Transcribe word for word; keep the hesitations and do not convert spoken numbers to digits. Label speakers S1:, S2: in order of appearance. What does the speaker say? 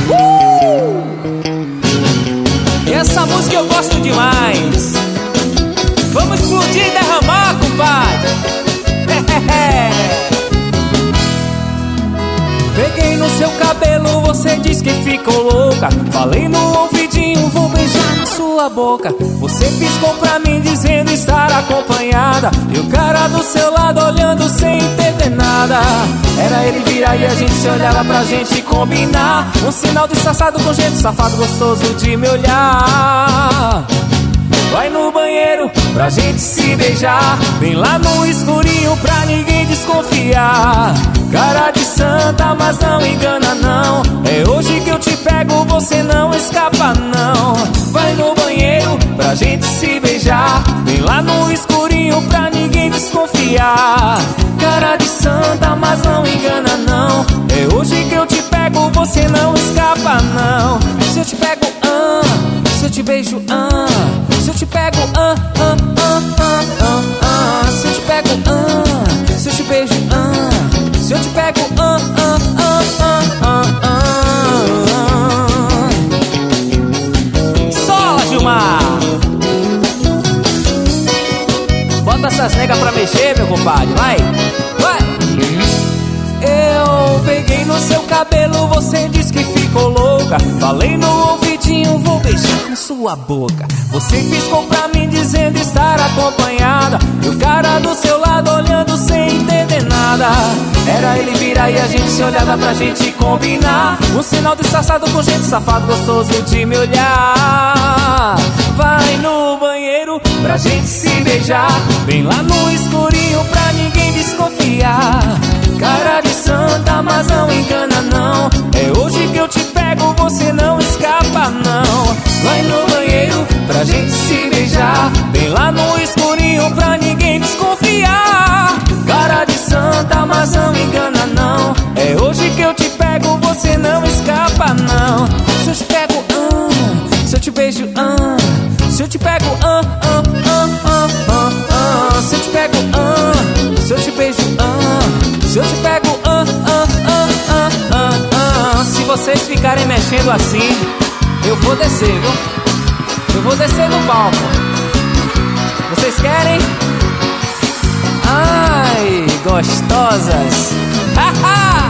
S1: Uh! Essa música eu gosto demais. Vamos explodir e derramar, compadre. Peguei no seu cabelo, você diz que ficou louca. Falei no ouvidinho, vou beijar na sua boca. Você piscou pra mim dizendo estar acompanhada, e o cara do seu lado olhando sem entender nada. Era ele virar e a gente se olhava pra gente combinar. Um sinal disfarçado com jeito safado gostoso de me olhar. Vai no banheiro pra gente se beijar, bem lá no escurinho pra ninguém desconfiar. Cara de santa, mas não engana não. É hoje que eu te pego, você não escapa não. Vai no banheiro pra gente se beijar, bem lá no escurinho pra ninguém desconfiar. Cara de santa, mas não engana não. É hoje que eu te pego, você não escapa não. Se eu te pego, ah, se eu te beijo, ah, se eu te pego, ah, ah, ah, ah, ah, ah. Se eu te pego, ah, se eu te beijo, ah, se eu te pego, ah, ah, ah, ah, ah, ah. Sola, Gilmar! Bota essas negas pra mexer, meu compadre, vai, vai! Eu peguei no seu cabelo, você disse que ficou louca. Falei no ouvidinho, vou beijar na sua boca. Você piscou pra mim dizendo estar acompanhada, e o cara do seu lado olhando sem entender nada. Era ele virar e a gente se olhava pra gente combinar. Um sinal disfarçado com jeito safado gostoso de me olhar. Vai no banheiro pra gente se beijar, bem lá no escurinho pra ninguém desconfiar. Cara de santa, mas não engana não. É hoje que eu te pego, você não escapa não. Vai no banheiro pra gente se beijar, bem lá no escurinho pra ninguém desconfiar. Cara de santa, mas não engana não. É hoje que eu te pego, você não escapa não. Se eu te pego, ah, se eu te beijo, ah, se eu te pego, ah, ah, ah, ah, ah, ah. Se eu te pego, ah, se eu te beijo, ah, se eu te pego, ah, ah, ah, ah, ah, ah. Se vocês ficarem mexendo assim, eu vou descer, viu? Eu vou descer no palco. Vocês querem? Ai, gostosas! Haha!